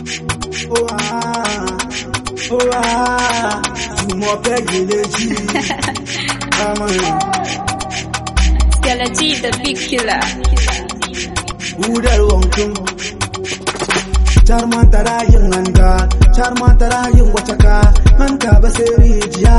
More peggy, Skeleton the big killer. Udal wongkum Charman tarayang nanga, charman tarayang wachaka, nanga baseriya.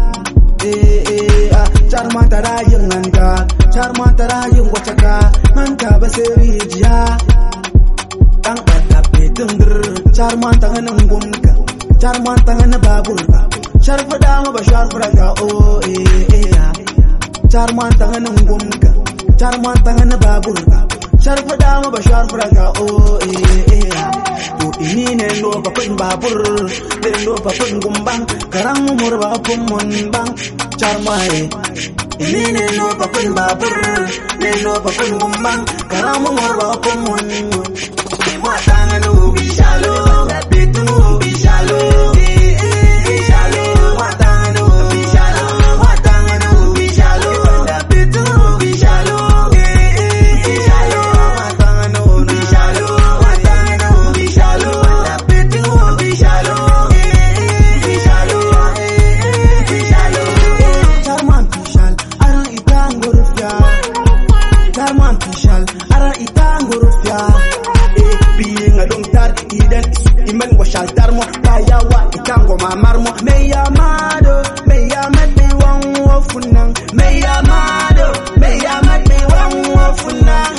Charman tarayang nanga, charman tarayang wachaka, nanga baseriya. Tang batape tungger, charman tangan ngumka, charman tangan babur. Sharfa dama ba sharfa raga oh Charman tangan ngumka, charman tangan babur. Sharfa dama ba sharfa raga oh To ini nendo papun babur, nendo papun gumbang, karang umur papun monbang. Charmai ini nendo papun babur, nendo papun gumbang, karang umur papun monbang. Tangan ubi shalo, bitu ubi shalo. Darmo kaya wa itango mamarmo me yamado me yamat me wan wofunang me yamado me yamat me wan wofunang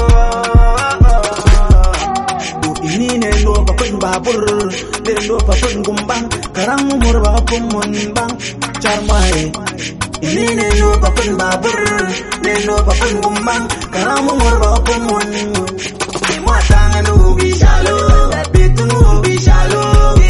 ini nendo papun babur nendo papun gumbang karang umur papun monbang charmai ini nendo papun babur nendo papun gumbang karang umur papun monbang tangan ubi shalo bitu ubi shalo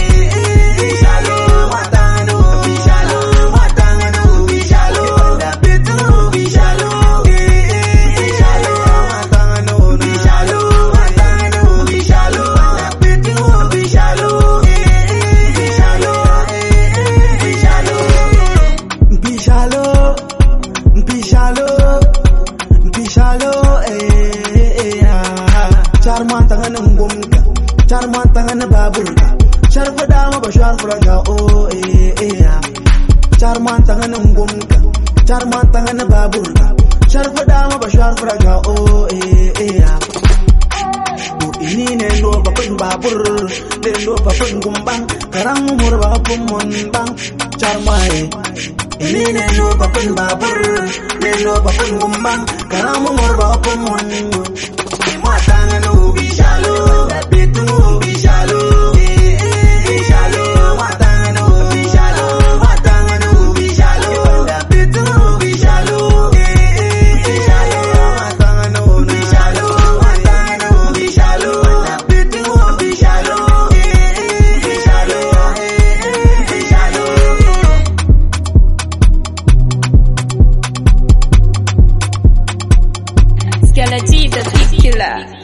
Charman tangan ngumka, charman tangan babur. Sharfa dama ba sharfa raga oh Charman tangan ngumka, charman tangan babur. Sharfa dama ba sharfa raga oh To ini nendo papun babur, nendo papun gumbang, karang umur papun monbang. Charmai ini nendo papun babur, nendo papun gumbang, karang umur papun monbang. Tangan ubi shalo, bitu ubi shalo. Tangan ubi shalo, tangan ubi shalo, bitu ubi shalo. Tangan ubi shalo, tangan ubi shalo, bitu ubi shalo. Skeleton the big killer.